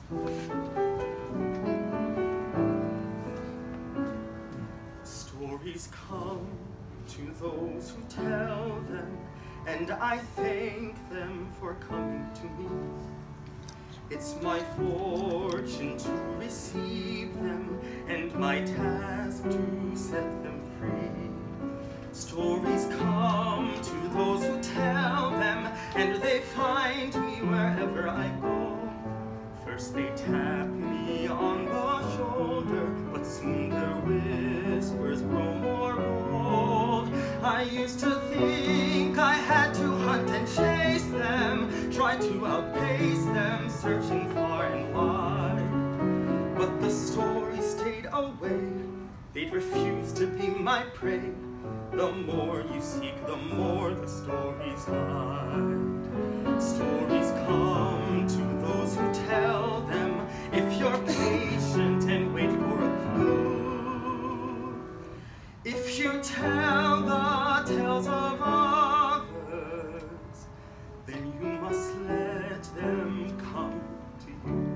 Stories come to those who tell them, and I thank them for coming to me. It's my fortune to receive them, and my task to set them free. Stories come to those who tell them, and they find me wherever I go. First they tap me on the shoulder, but soon their whispers grow more bold. I used to think I had to hunt and chase them, try to outpace them, searching far and wide. But the stories stayed away, they'd refuse to be my prey. The more you seek, the more the stories hide. Stories come to those who tell them, if you're patient and wait for a clue. If you tell the tales of others, then you must let them come to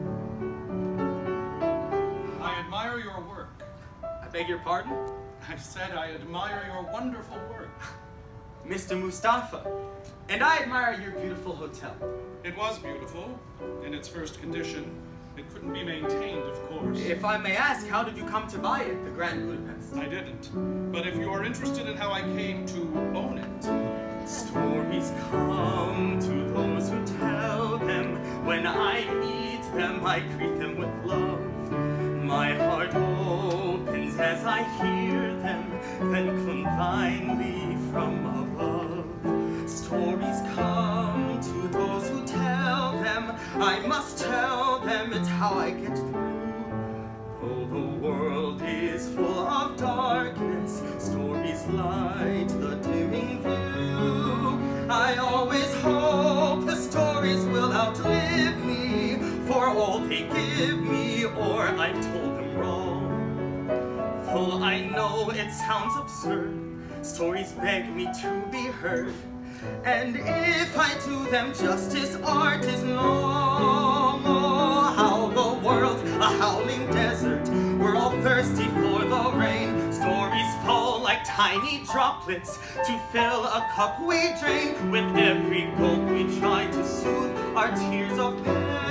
you. I admire your work. I beg your pardon? I said I admire your wonderful work. Mr. Mustafa, and I admire your beautiful hotel. It was beautiful in its first condition. It couldn't be maintained, of course. If I may ask, how did you come to buy it, the Grand Budapest? I didn't. But if you are interested in how I came to own it... Stories come to those who tell them. When I meet them, I greet them with love. My heart opens as I hear them, then come divinely from above. Stories come to those who tell them. I must tell them, it's how I get through. Though the world is full of darkness, stories light the dimming view. I always hope the stories will outlive me, for all they give me, or I've told them wrong. Though I know it sounds absurd, stories beg me to be heard. And if I do them justice, art is long. Oh, how the world's a howling desert. We're all thirsty for the rain. Stories fall like tiny droplets to fill a cup we drain. With every gulp we try to soothe our tears of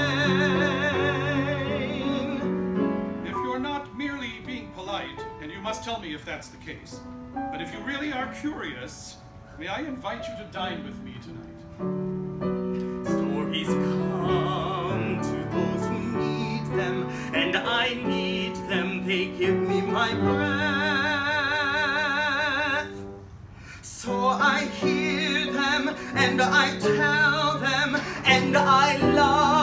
pain. If you're not merely being polite, and you must tell me if that's the case, but if you really are curious, may I invite you to dine with me tonight? Stories come to those who need them, and I need them. They give me my breath. So I hear them, and I tell them, and I love